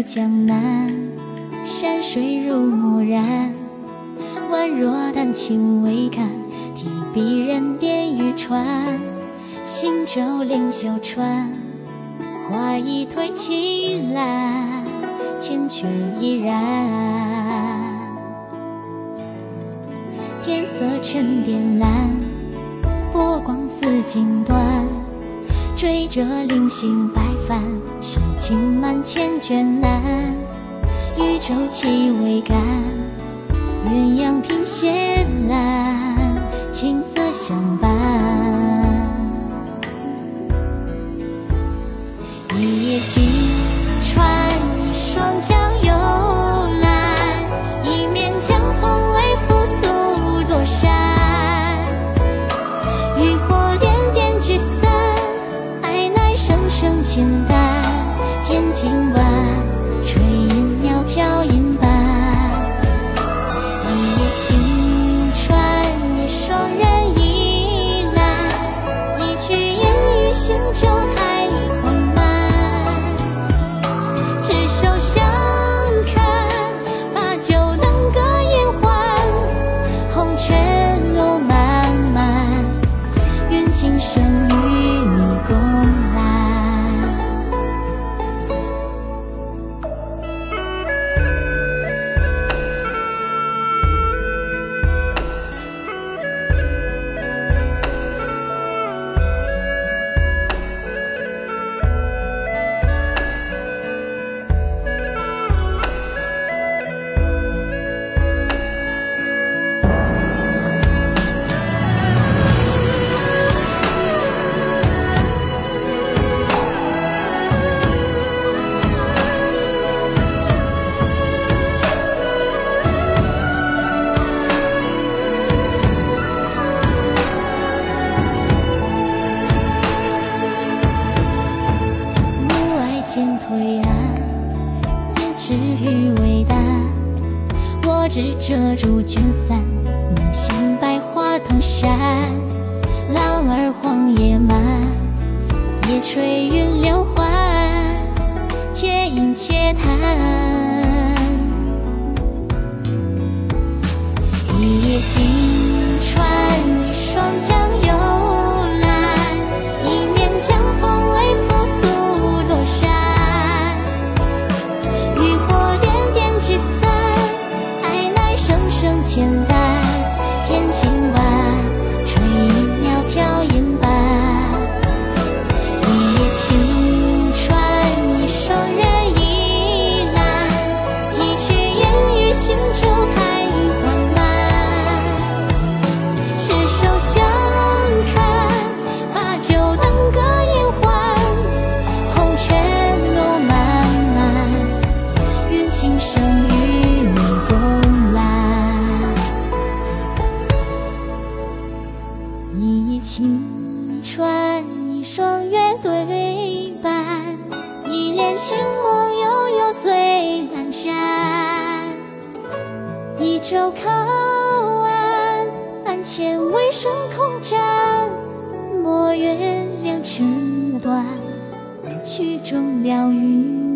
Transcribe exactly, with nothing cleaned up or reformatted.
江南，山水如墨染，宛若丹青未干，提笔人点渔船，行舟凌秀川，花一推青蓝，千却依然。天色沉靛蓝，波光似锦缎，追着零星白帆，诗情满千卷难。渔舟气未干，鸳鸯凭斜栏，青色相伴。一叶轻船，一双江幽蓝，一面江风微拂素罗衫。渔火点点聚散，爱乃声声浅淡。天尽晚，炊烟袅飘银斑。一叶轻船，一双人倚栏，一曲烟雨行舟太缓慢。执手相看，把酒能歌烟欢，红尘路漫漫，愿今生与你共来。渐推岸，也知鱼为淡。我只遮住卷伞，你行百花同山。浪儿黄叶漫，夜吹云流缓，且饮且谈。一叶轻船，一双江幽蓝，一面江风微拂素罗衫。声浅淡，天尽晚，炊烟袅飘银斑。一叶轻船，一双人倚栏，一曲烟雨行舟太缓慢。执手相看，把酒能歌烟欢，红尘路漫漫，愿今生与你共来。一叶轻船，一双月对半，一帘清梦悠悠醉阑珊。一舟靠岸，岸前微声空盏，莫怨良辰短，曲终了云